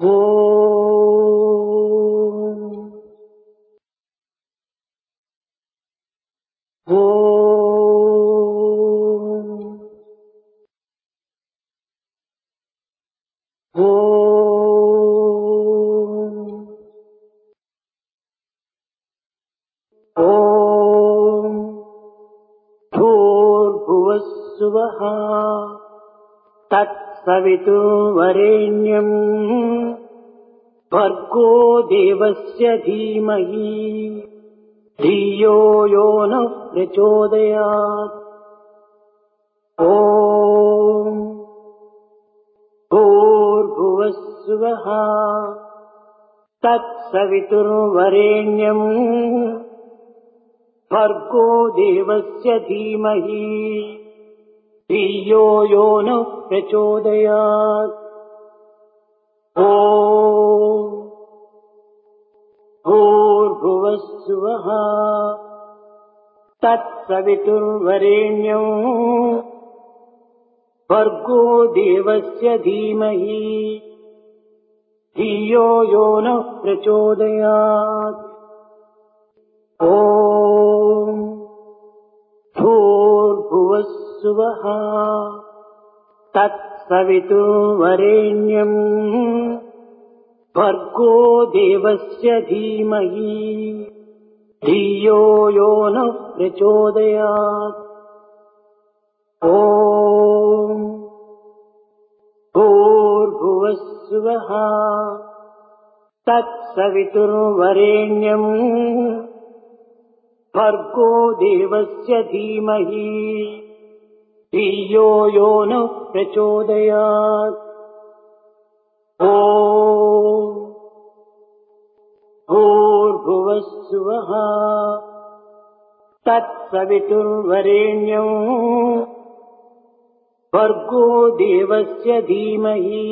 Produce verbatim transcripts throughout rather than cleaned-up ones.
ఓం ఓం ఓం ఓం భూర్భువస్సువః తత్సవితుర్వరేణ్యం భర్గో దేవస్య ధీమహి ధియో యో నః ప్రచోదయాత్. ఓం భూర్భువస్సువః తత్సవితుర్వరేణ్యం భర్గో దేవస్య ధీమహి ధియో యో నః ప్రచోదయాత్. ఓం భూర్భువస్సువః తత్సవితుర్వరేణ్యం భర్గో దేవస్య ధీమహి ధియో యో నః ప్రచోదయాత్. ఓం భూర్భువస్సువః తత్సవితుర్వరేణ్యం భర్గో దేవస్య ధీమహి ధియో యో నః ప్రచోదయాత్. ఓం భూర్భువస్సువః తత్సవితుర్వరేణ్యం భర్గో దేవస్య ధీమహి ధియో యో నః ప్రచోదయాత్. ఓం భూర్భువస్సువః తత్సవితుర్వరేణ్యం భర్గో దేవస్య ధీమహి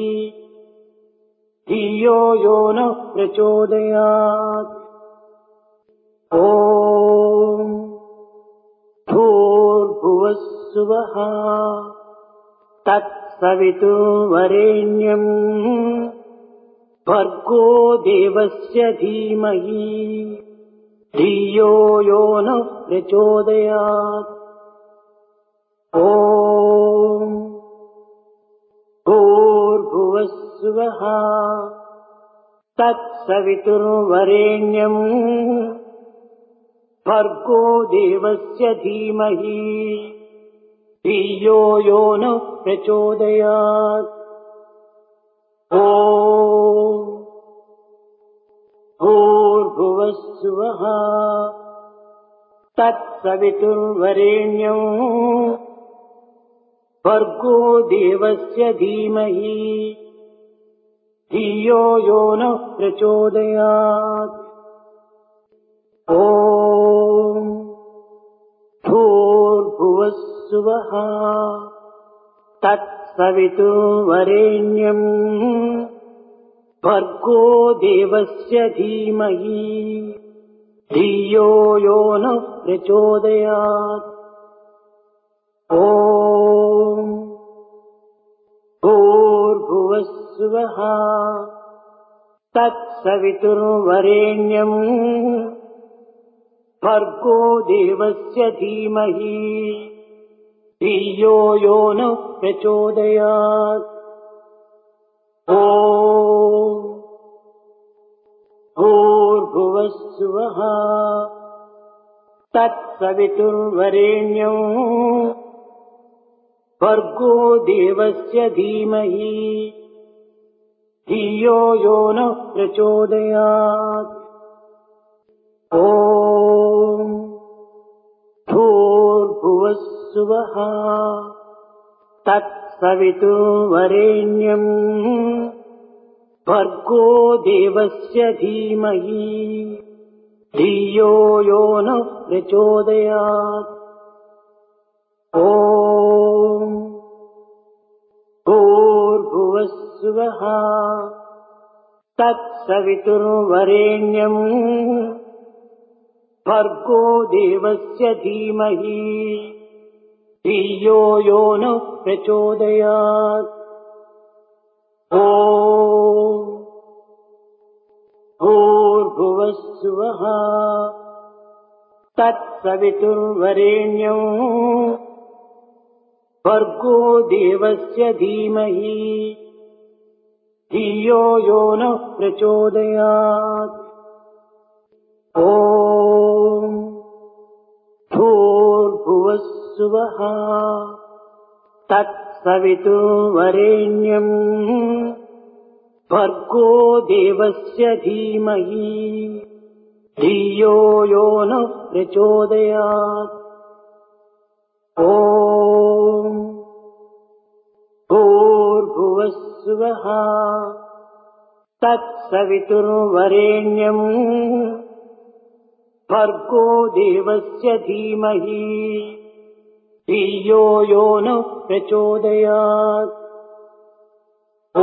ధియో యో నః ప్రచోదయాత్. ఓం భూర్భువస్సువః తత్సవితుర్వరేణ్యం భర్గో దేవస్య ధీమహి ధియో యో నః ప్రచోదయాత్. ఓం భూర్భువస్సువః తత్సవితుర్వరేణ్యం భర్గో దేవస్య ధీమహి ధియో యో నః ప్రచోదయాత్. ఓం భూర్భువస్సువః తత్సవితుర్వరేణ్యం భర్గో దేవస్య ధీమహి ధియో యో నః ప్రచోదయాత్. ఓం భూర్భువస్సువః తత్సవితుర్వరేణ్యం భర్గో దేవస్య ధీమహి ధియో యో నః ప్రచోదయాత్. ఓం భూర్భువస్సువః తత్సవితుర్వరేణ్యం భర్గో దేవస్య ధీమహి ధియో యో నః ప్రచోదయాత్. ఓం భూర్భువస్సువః తత్సవితుర్వరేణ్యం భర్గో దేవస్య ధీమహి ధియో యో నః ప్రచోదయాత్. ఓం భూర్భువస్సువః తత్సవితుర్వరేణ్యం భర్గో దేవస్య ధీమహి ధియో యో నః ప్రచోదయాత్. ఓం భూర్భువస్సువః తత్సవితుర్వరేణ్యం భర్గో దేవస్య ధీమహి ధియో యో నః ప్రచోదయాత్. ఓం भूर्भुवस्सुवः तत्सवितुर्वरेण्यं भर्गो देवस्य धीमहि धियो यो नः प्रचोदयात्। ॐ भूर्भुवस्सुवः तत्सवितुर्वरेण्यं भर्गो देवस्य धीमहि धियो यो नः प्रचोदयात्। ॐ भूर्भुवस्सुवः तत्सवितुर्वरेण्यं भर्गो देवस्य धीमहि धियो यो नः प्रचोदयात्। ॐ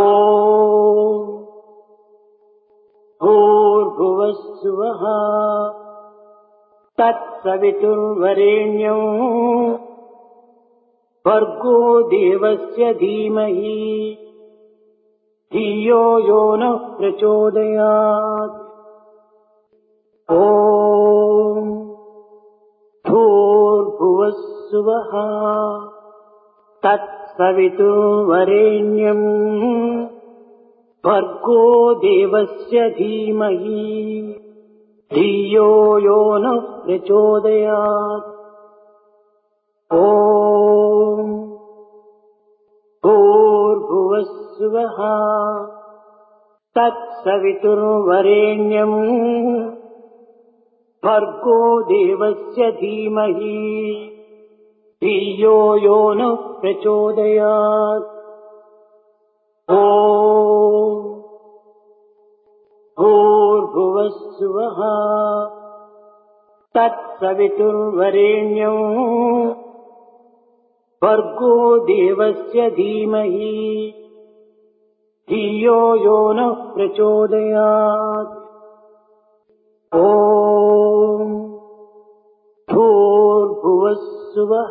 भूर्भुवस्सुवः तत्सवितुर्वरेण्यं भर्गो देवस्य धीमहि धियो यो नः प्रचोदयात्। ॐ भूर्भुवस्सुवः तत्सवितुर्वरेण्यं भर्गो देवस्य धीमहि धियो यो नः प्रचोदयात्। ॐ भूर्भुवस्सुवः तत्सवितुर्वरेण्यं भर्गो देवस्य धीमहि धियो यो नः प्रचोदयात्। ॐ भूर्भुवस्सुवः तत्सवितुर्वरेण्यं भर्गो देवस्य धीमहि धियो यो नः प्रचोदयात्। ॐ भूर्भुवस्सुवः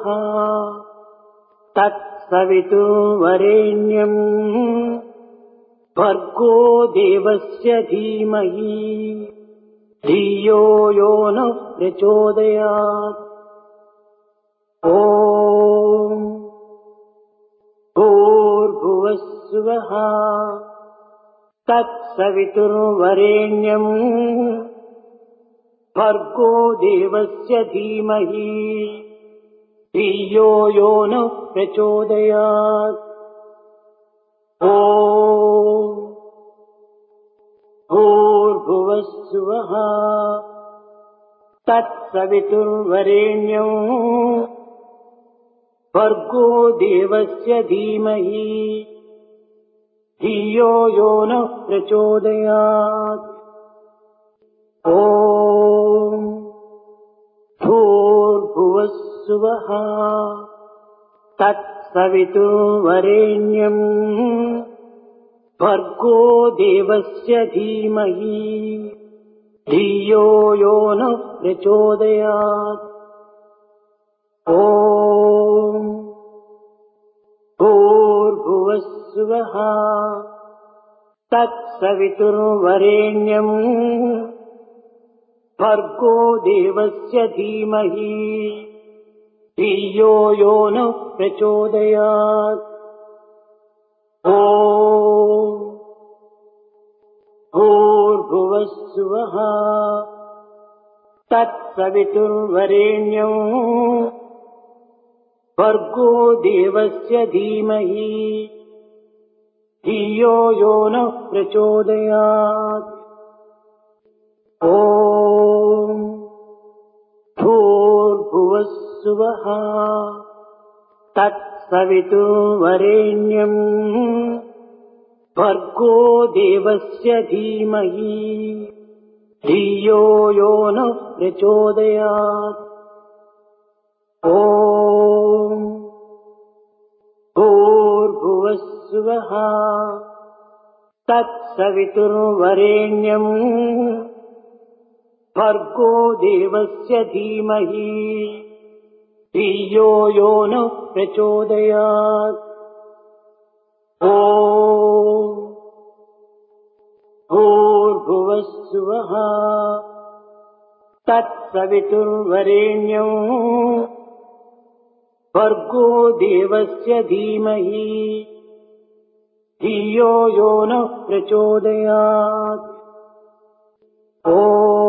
तत्सवितुर्वरेण्यं भर्गो देवस्य धीमहि धियो यो नः प्रचोदयात्। ॐ भूर्भुवस्सुवः तत्सवितुर्वरेण्यं भर्गो देवस्य धीमहि धियो यो नः प्रचोदयात्। ॐ भूर्भुवस्सुवः तत्सवितुर्वरेण्यं भर्गो देवस्य धीमहि धियो यो नः प्रचोदयात्। ॐ भूर्भुवस्सुवः तत्सवितुर्वरेण्यं भर्गो देवस्य धीमहि धियो यो नः प्रचोदयात्। ॐ भूर्भुवस्सुवः तत्सवितुर्वरेण्यं भर्गो देवस्य धीमहि धियो यो नः प्रचोदयात्। ॐ भूर्भुवस्सुवः तत्सवितुर्वरेण्यं भर्गो देवस्य धीमहि धियो यो नः प्रचोदयात्। ॐ भूर्भुवस्सुवः तत्सवितुर्वरेण्यं भर्गो देवस्य धीमहि धियो यो नः प्रचोदयात्। ॐ भूर्भुवस्सुवः तत्सवितुर्वरेण्यं भर्गो देवस्य धीमहि धियो यो नः प्रचोदयात्। ॐ भूर्भुवस्सुवः भूर्भुवस्सुवः तत्सवितुर्वरेण्यं भर्गो देवस्य धीमहि धियो यो नः प्रचोदयात्। ॐ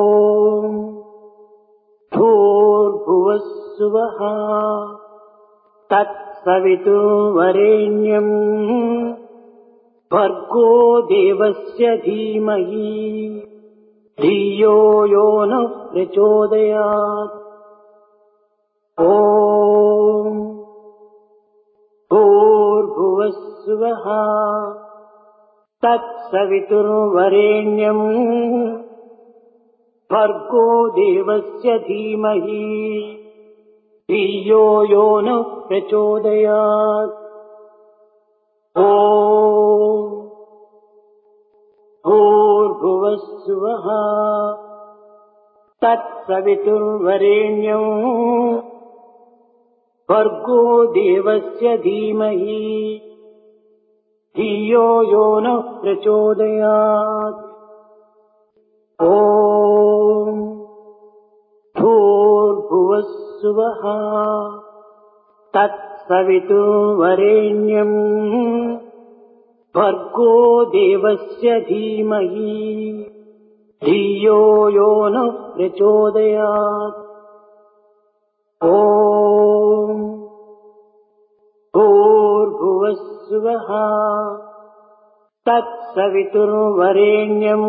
भूर्भुवस्सुवः तत्सवितुर्वरेण्यं भर्गो देवस्य धीमहि धियो यो नः प्रचोदयात्। ॐ भूर्भुवस्सुवः तत्सवितुर्वरेण्यं भर्गो देवस्य धीमहि धियो यो नः प्रचोदयात्। ॐ भूर्भुवस्सुवः तत्सवितुर्वरेण्यं भर्गो देवस्य धीमहि धियो यो नः प्रचोदयात्। ॐ भूर्भुवस्सुवः तत्सवितुर्वरेण्यं भर्गो देवस्य धीमहि धियो यो नः प्रचोदयात्। ॐ भूर्भुवस्सुवः तत्सवितुर्वरेण्यं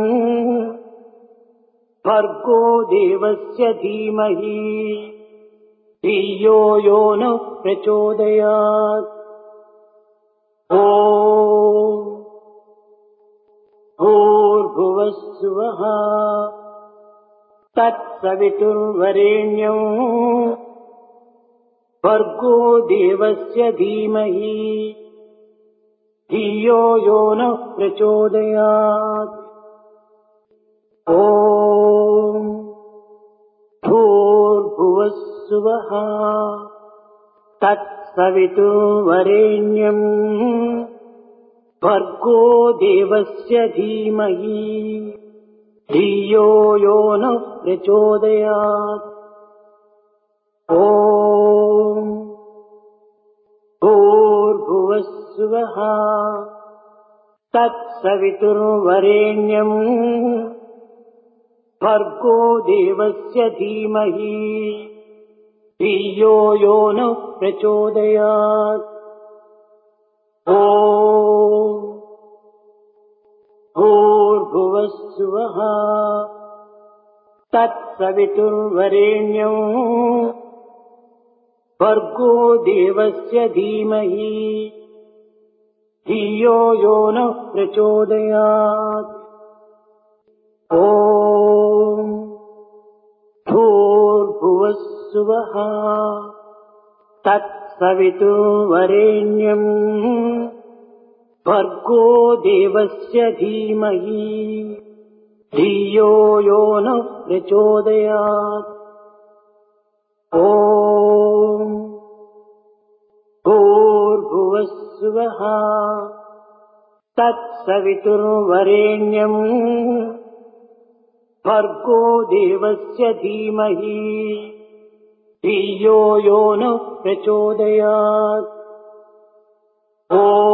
भर्गो देवस्य धीमहि धियो यो नः प्रचोदयात्। ॐ भूर्भुवस्सुवः तत्सवितुर्वरेण्यं भर्गो देवस्य धीमहि धियो यो नः प्रचोदयात्। ॐ भूर्भुवस्सुवः तत्सवितुर्वरेण्यं भर्गो देवस्य धीमहि धियो यो नः प्रचोदयात्। ॐ भूर्भुवस्सुवः तत्सवितुर्वरेण्यं भर्गो देवस्य धीमहि धियो यो नः प्रचोदयात्। ॐ भूर्भुवस्सुवः तत्सवितुर्वरेण्यं भर्गो देवस्य धीमहि धियो यो नः प्रचोदयात्। ॐ भूर्भुवस्सुवः तत्सवितुर्वरेण्यं भर्गो देवस्य धीमहि धियो यो नः प्रचोदयात्। ॐ भूर्भुवस्सुवः तत्सवितुर्वरेण्यं भर्गो देवस्य धीमहि धियो यो नः प्रचोदयात्। ॐ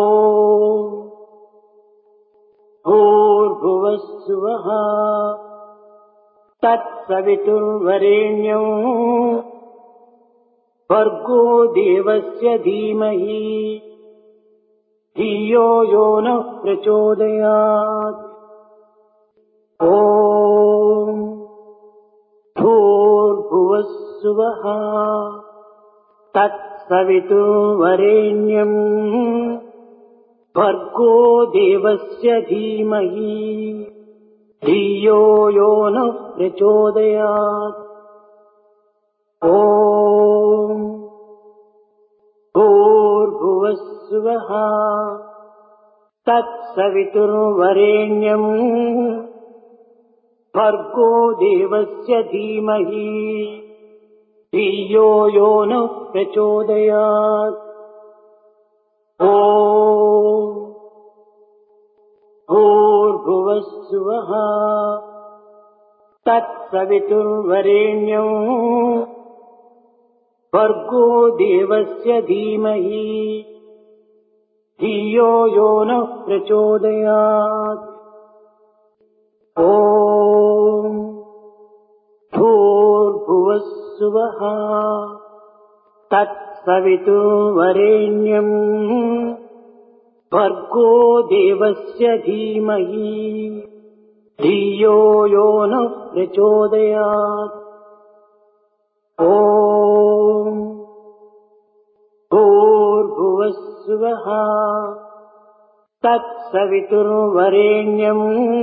भूर्भुवस्सुवः तत्सवितुर्वरेण्यं भर्गो देवस्य धीमहि धियो यो नः प्रचोदयात्। ॐ भूर्भुवस्सुवः तत्सवितुर्वरेण्यं भर्गो देवस्य धीमहि धियो यो नः प्रचोदयात्। ॐ भूर्भुवस्सुवः तत्सवितुर्वरेण्यं भर्गो देवस्य धीमहि धियो यो नः प्रचोदयात्। ॐ भूर्भुवस्सुवः తత్సవితుర్వరేణ్యం భర్గో దేవస్య ధీమహి ధియో యో నః ప్రచోదయాత్. ఓం భూర్భువః స్సువః తత్సవితుర్వరేణ్యం భర్గో దేవస్య ధీమహి ధియో యో నః ప్రచోదయాత్. ఓం భూర్భువః స్సువః తత్సవితుర్వరేణ్యం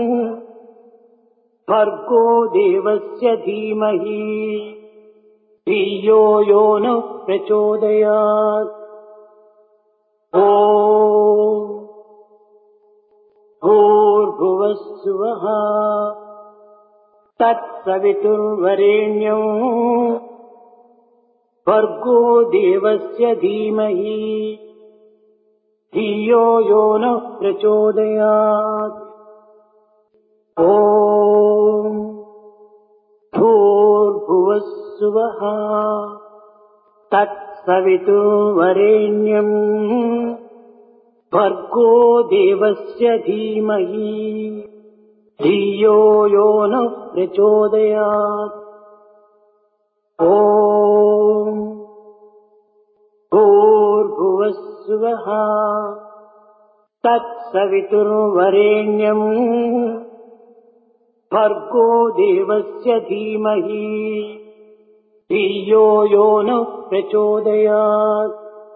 భర్గో దేవస్య ధీమహి ధియో యో నః ప్రచోదయాత్. ఓం భూర్భువః స్సువః తత్సవితుర్వరేణ్యం భర్గో దేవస్య ధీమహి ధియో యో నః ప్రచోదయాత్. ఓం భూర్భువః స్సువః తత్సవితుర్వరేణ్యం భర్గో దేవస్య ధీమహి ధియో యో నః ప్రచోదయాత్. ఓం భూర్భువః స్సువః తత్సవితుర్వరేణ్యం భర్గో దేవస్య ధీమహి ధియో యో నః ప్రచోదయాత్.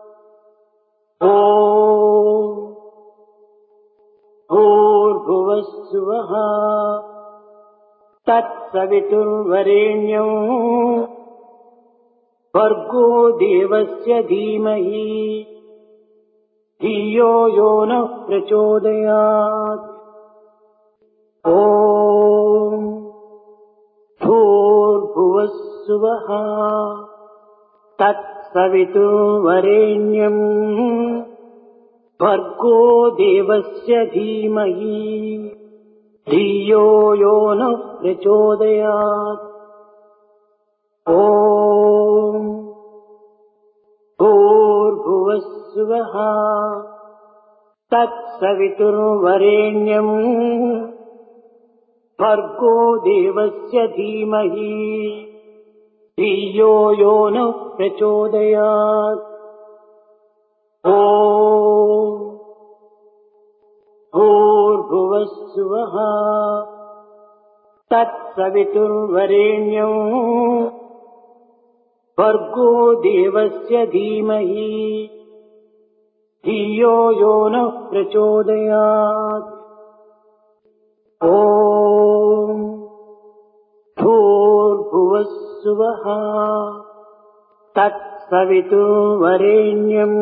ఓం భూర్భువః స్సువః తత్సవితుర్వరేణ్యం భర్గో దేవస్య ధీమహి ధియో యో నః ప్రచోదయాత్. ఓం భూర్భువః స్సువః తత్సవితుర్వరేణ్యం భర్గో దేవస్య ధీమహి ధియో యో నః ప్రచోదయాత్. ఓం భూర్భువః స్సువః తత్సవితుర్వరేణ్యం భర్గో దేవస్య ధీమహి ధియో యో నః ప్రచోదయాత్. ఓం భూర్భువః స్సువః తత్సవితుర్వరేణ్యం భర్గో దేవస్య ధీమహి ధియో యో నః ప్రచోదయాత్. ఓం భూర్భువః స్సువః తత్సవితుర్వరేణ్యం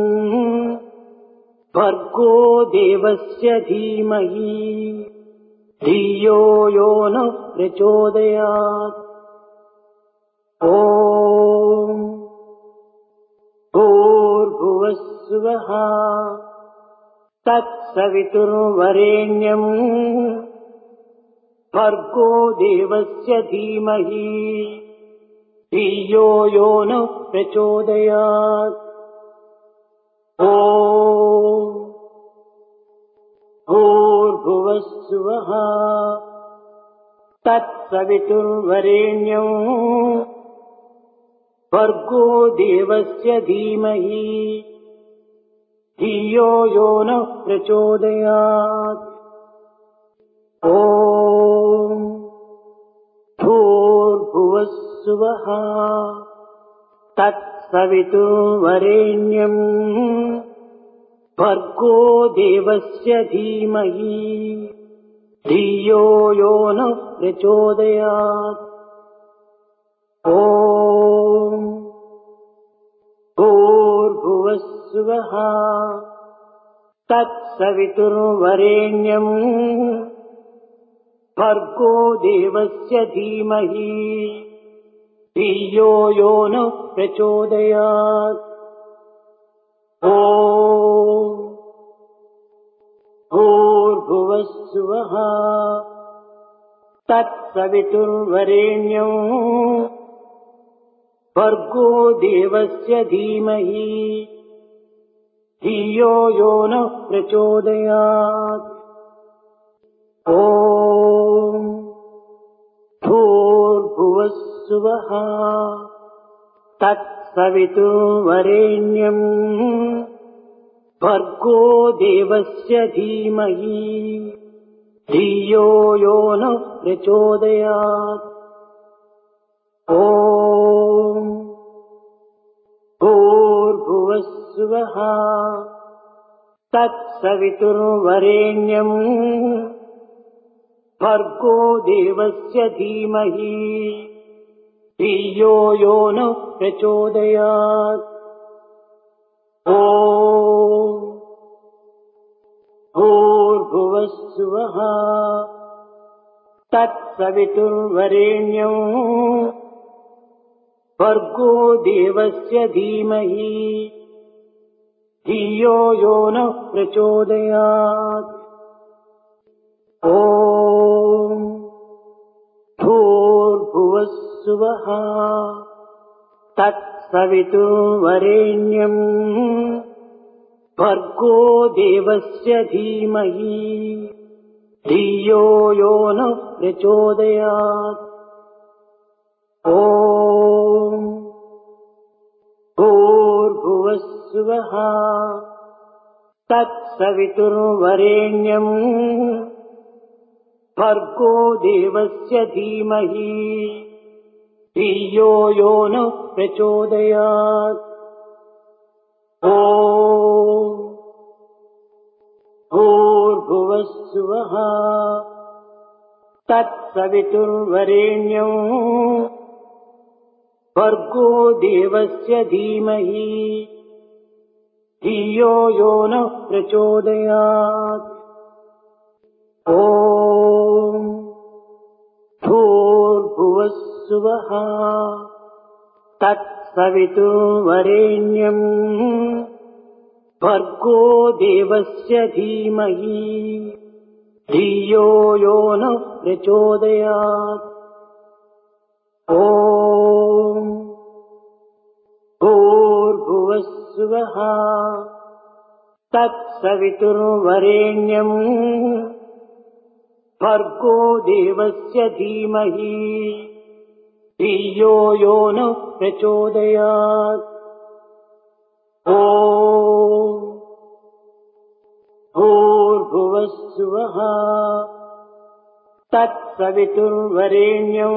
భర్గో దేవస్య ధీమహి ధియో యో నః ప్రచోదయాత్. ఓం భూర్భువః స్సువః తత్సవితుర్వరేణ్యం భర్గో దేవస్య ధీమహి ధియో యో నః ప్రచోదయాత్. ఓం భూర్భువః స్సువః తత్సవితుర్వరేణ్యం భర్గో దేవస్య ధీమహి ధియో యో నః ప్రచోదయాత్. ఓం భూర్భువః స్సువః తత్సవితుర్వరేణ్యం భర్గో దేవస్య ధీమహి ధియో యో నః ప్రచోదయాత్. ఓం భూర్భువః స్సువః తత్సవితుర్వరేణ్యం భర్గో దేవస్య ధీమహి ధియో యో నః ప్రచోదయాత్. ఓం భూర్భువః స్సువః తత్సవితుర్వరేణ్యం భర్గో దేవస్య ధీమహి ధియో యో నః ప్రచోదయాత్. ఓం భూర్భువస్సువః తత్సవితుర్వరేణ్యం భర్గో దేవస్య ధీమహి ధియో యో నః ప్రచోదయాత్. ఓం భూర్భువస్సువః తత్సవితుర్వరేణ్యం భర్గో దేవస్య ధీమహి ధియో యో నః ప్రచోదయాత్. ఓం భూర్భువస్సువః తత్సవితుర్వరేణ్యం భర్గో దేవస్య ధీమహి ధియో యో నః ప్రచోదయాత్. ఓం భూర్భువస్సువః తత్సవితుర్వరేణ్యం భర్గో దేవస్య ధీమహి ధియో యో నః ప్రచోదయాత్. ఓం భూర్భువస్సువః తత్సవితుర్వరేణ్యం భర్గో దేవస్య ధీమహి ధియో యో నః ప్రచోదయాత్. ఓం భూర్భువస్సువః తత్సవితుర్వరేణ్యం భర్గో దేవస్య ధీమహి ధియో యో నః ప్రచోదయాత్. ఓం భూర్భువస్సువః తత్సవితుర్వరేణ్యం భర్గో దేవస్య ధీమహి ధియో యో నః ప్రచోదయాత్. ఓం భూర్భువస్సువః తత్సవితుర్వరేణ్యం భర్గో దేవస్య ధీమహి ధియో యో నః ప్రచోదయాత్. ఓం భూర్భువస్సువః తత్సవితుర్వరేణ్యం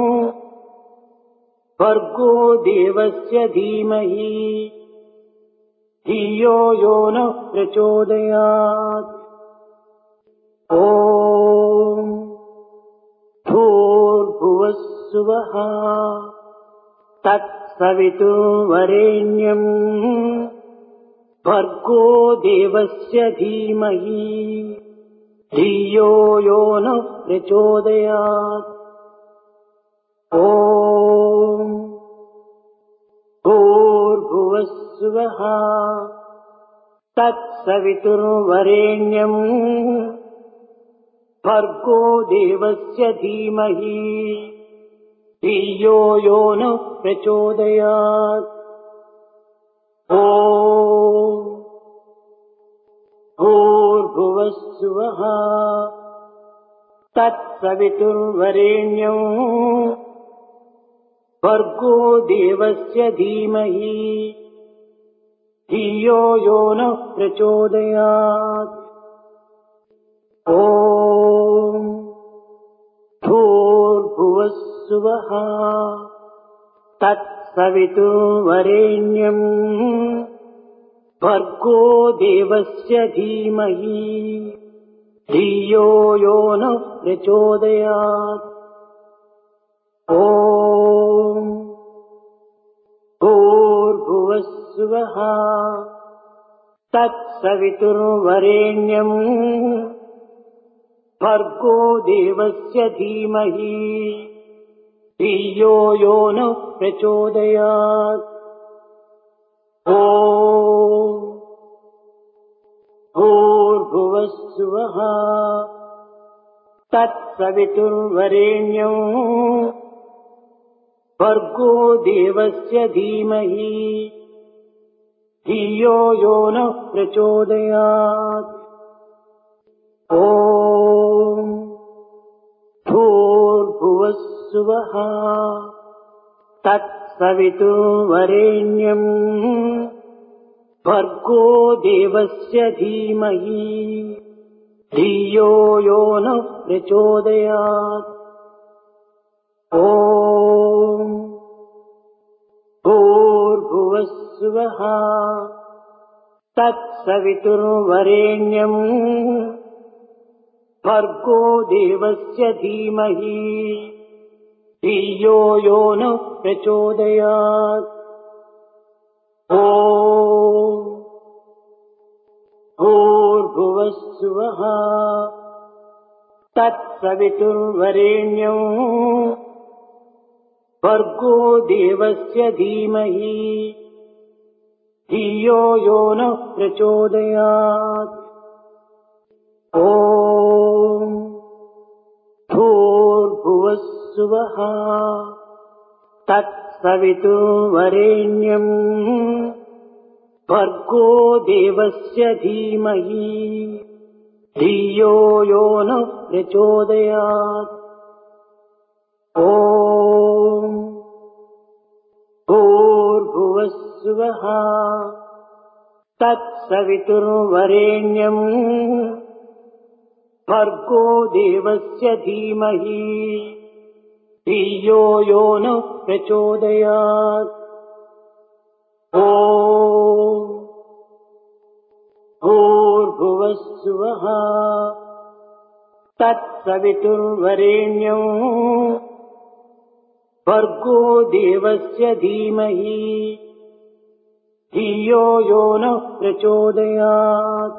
భర్గో దేవస్య ధీమహి ధియో యో నః ప్రచోదయాత్. ఓం భూర్భువస్సువః తత్సవితుర్వరేణ్యం భర్గో దేవస్య ధీమహి ధియో యో నః ప్రచోదయాత్. ఓం భూర్భువస్సువః తత్సవితుర్వరేణ్యం భర్గో దేవస్య ధీమహి ధియో యో నః ప్రచోదయాత్. ఓం భూర్భువస్సువః తత్సవితుర్వరేణ్యం భర్గో దేవస్య ధీమహి ధియో యో నః ప్రచోదయాత్. ఓం భూర్భువస్సువః తత్సవితుర్వరేణ్యం భర్గో దేవస్య ధీమహి ధియో యో నః ప్రచోదయాత్. ఓం భూర్భువస్సువః తత్సవితుర్వరేణ్యం భర్గో దేవస్య ధీమహి ధియో యో నః ప్రచోదయాత్. ఓం భూర్భువస్సువః తత్సవితుర్వరేణ్యం భర్గో దేవస్య ధీమహి ధియో యో నః ప్రచోదయాత్. ఓం భూర్భువస్సువః తత్సవితుర్వరేణ్యం భర్గో దేవస్య ధీమహి ధియో యో నః ప్రచోదయాత్. ఓం భూర్భువస్సువః తత్సవితుర్వరేణ్యం భర్గో దేవస్య ధీమహి ధియో యో నః ప్రచోదయాత్. ఓం భూర్భువస్సువః తత్సవితుర్వరేణ్యం భర్గో దేవస్య ధీమహి ధియో యో నః ప్రచోదయాత్. ఓం భూర్భువస్సువః తత్సవితుర్వరేణ్యం భర్గో దేవస్య ధీమహి ధియో యో నః ప్రచోదయాత్. ఓం భూర్భువస్సువః తత్సవితుర్వరేణ్యం భర్గో దేవస్య ధీమహి ధియో యో నః ప్రచోదయాత్. ఓం భూర్భువస్సువః తత్సవితుర్వరేణ్యం భర్గో దేవస్య ధీమహి ధియో యో నః ప్రచోదయాత్.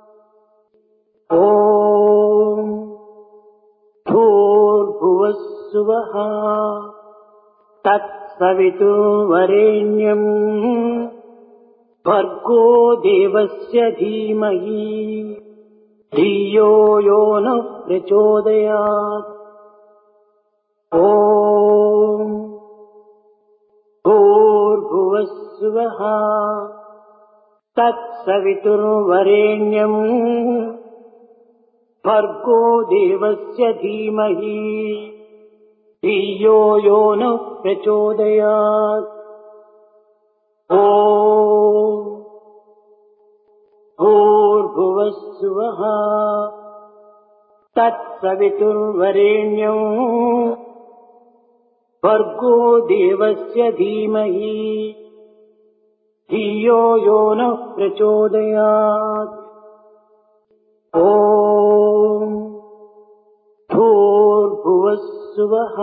ఓం భూర్భువస్సువః తత్సవితుర్వరేణ్యం భర్గో దేవస్య ధీమహి ధియో యో నః ప్రచోదయాత్. ఓం భూర్భువస్సువః తత్సవితుర్వరేణ్యం భర్గో దేవస్య ధీమహి ధియో యో నః ప్రచోదయాత్. ఓం భూర్భువస్సువః తత్సవితుర్వరేణ్యం భర్గో దేవస్య ధీమహి ధియో యో నః ప్రచోదయాత్. ఓం భూర్భువస్సువః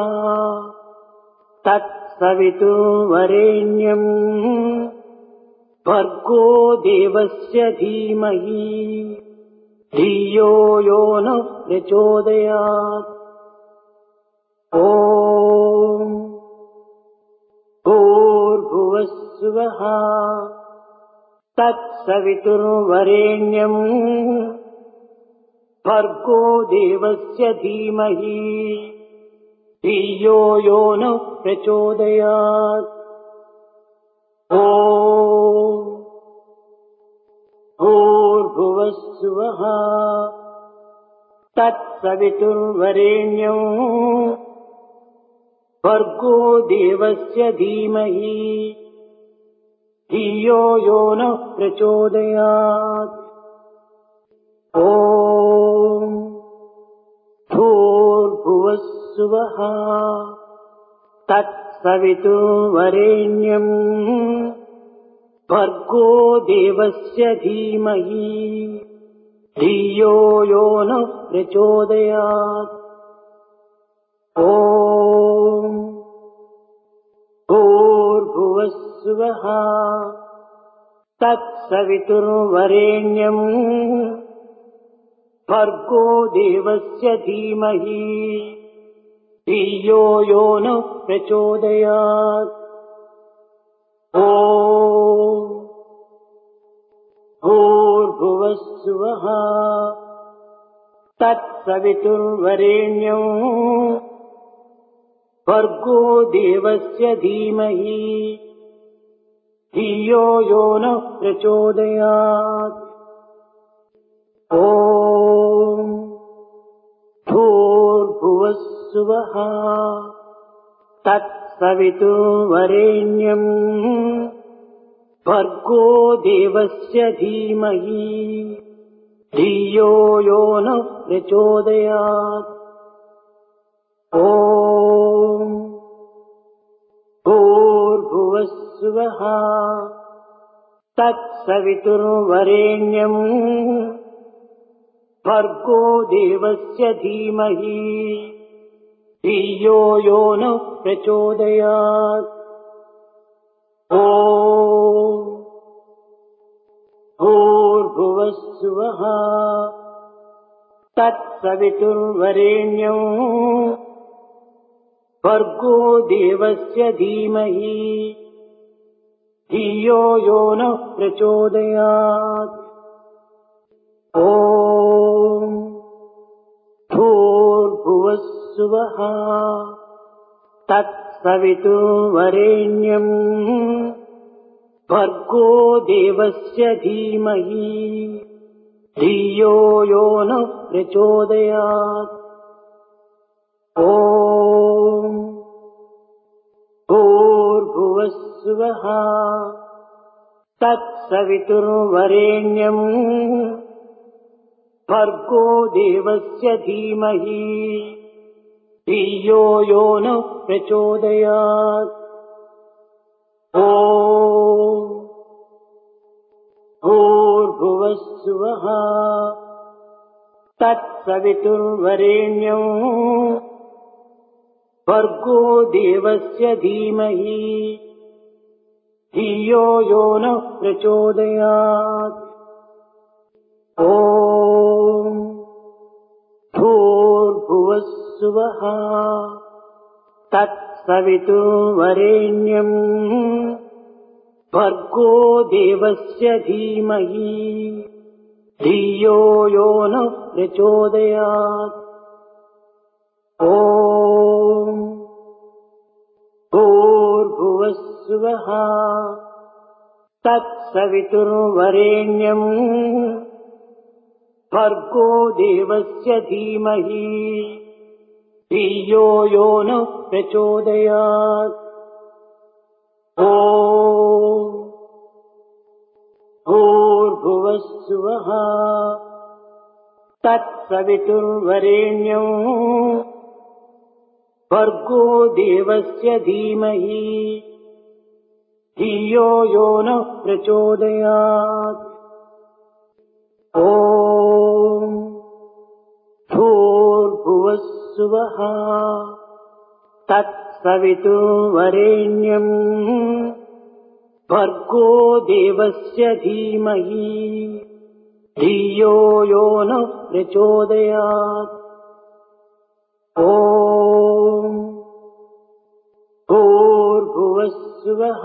తత్సవితుర్వరేణ్యం భర్గో దేవస్య ధీమహి ధియో యో నః ప్రచోదయాత్. ఓం భూర్భువస్సువః తత్సవితుర్వరేణ్యం భర్గో దేవస్య ధీమహి ధియో యో నః ప్రచోదయాత్. ఓం భూర్భువస్సువః తత్సవితుర్వరేణ్యం భర్గో దేవస్య ధీమహి ధియో యో నః ప్రచోదయాత్. ఓం భూర్భువస్సువః తత్సవితుర్వరేణ్యం భర్గో దేవస్య ధీమహి ధియో యో నః ప్రచోదయాత్. ఓం భూర్భువస్సువః తత్సవితుర్వరేణ్యం భర్గో దేవస్య ధీమహి ధియో యో నః ప్రచోదయాత్. ఓం భూర్భువస్సువః తత్సవితుర్వరేణ్యం భర్గో దేవస్య ధీమహి ధియో యో నః ప్రచోదయాత్. ఓం భూర్భువస్సువః తత్సవితుర్వరేణ్యం భర్గో దేవస్య ధీమహి ధియో యో నః ప్రచోదయాత్. ఓం భూర్భువస్సువః తత్సవితుర్వరేణ్యం భర్గో దేవస్య ధీమహి ధియో యో నః ప్రచోదయాత్. ఓం భూర్భువస్సువః తత్సవితుర్వరేణ్యం భర్గో దేవస్య ధీమహి ధియో యో నః ప్రచోదయాత్. ఓం భూర్భువస్సువః తత్సవితుర్వరేణ్యం భర్గో దేవస్య ధీమహి ధియో యో నః ప్రచోదయాత్. ఓం భూర్భువస్సువః తత్సవితుర్వరేణ్యం భర్గో దేవస్య ధీమహి ధియో యో నః ప్రచోదయాత్. ఓం భూర్భువస్సువః తత్సవితుర్వరేణ్యం భర్గో దేవస్య ధీమహి ధియో యో నః ప్రచోదయాత్. ఓం భూర్భువస్సువః తత్సవితుర్వరేణ్యం భర్గో దేవస్య ధీమహి ధియో యో నః ప్రచోదయాత్. ఓం భూర్భువస్సువః తత్సవితుర్వరేణ్యం భర్గో దేవస్య ధీమహి ధియో యో నః ప్రచోదయాత్. ఓం భూర్భువస్సువః తత్సవితుర్వరేణ్యం భర్గో దేవస్య ధీమహి ధియో యో నః ప్రచోదయాత్. ఓం భూర్భువస్సువః తత్సవితుర్వరేణ్యం భర్గో దేవస్య ధీమహి ధియో యో నః ప్రచోదయాత్. ఓం భూర్భువస్సువః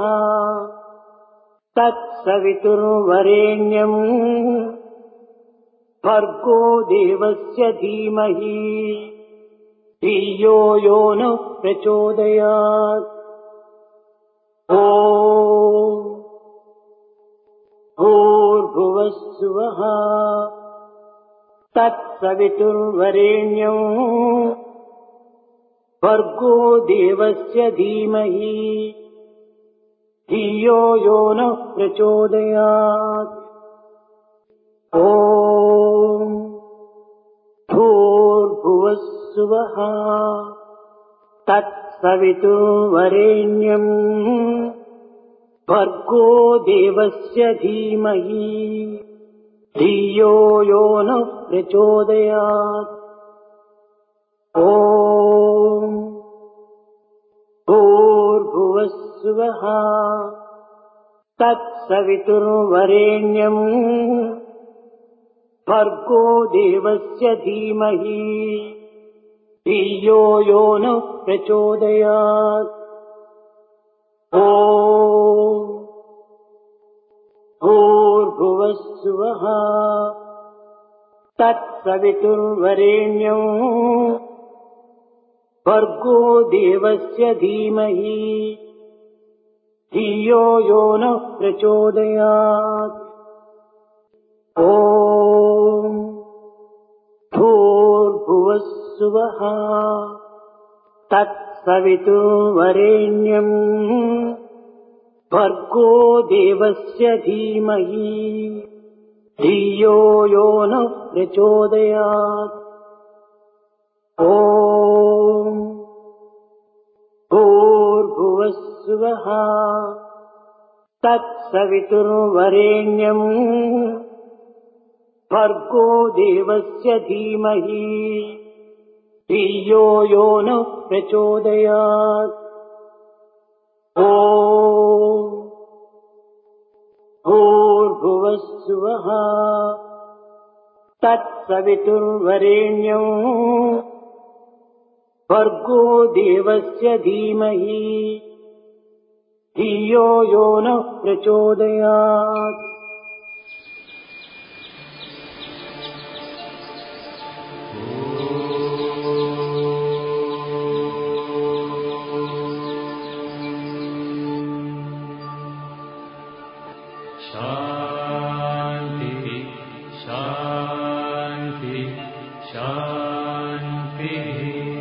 తత్సవితుర్వరేణ్యం భర్గో దేవస్య ధీమహి ధియో యో నః ప్రచోదయాత్. ఓం భూర్భువస్సువః తత్సవితుర్వరేణ్యం భర్గో దేవస్య ధీమహి ధియో యో నః ప్రచోదయాత్. ఓం భూర్భువస్సువః తత్సవితుర్వరేణ్యం భర్గో దేవస్య ధీమహి ధియో యో నః ప్రచోదయాత్. ఓం భూర్భువస్సువః తత్సవితుర్వరేణ్యం భర్గో దేవస్య ధీమహి ధియో యో నః ప్రచోదయాత్. ఓం భూర్భువస్సువః तत्सवितुर्वरेण्यम् भर्गो देवस्य धीमहि धियो यो नः प्रचोदयात्। ॐ भूर्भुवस्सुवः तत्सवितुर्वरेण्यम् भर्गो देवस्य धीमहि धियो यो नः प्रचोदयात्। ॐ भूर्भुवस्सुवः तत्सवितुर्वरेण्यम् भर्गो देवस्य धीमहि धियो यो नः प्रचोदयात्। ॐ भूर्भुवस्सुवः तत्सवितुर्वरेण्यम् भर्गो देवस्य धीमहि धियो यो नः प्रचोदयात्। शान्ति शान्ति शान्तिः।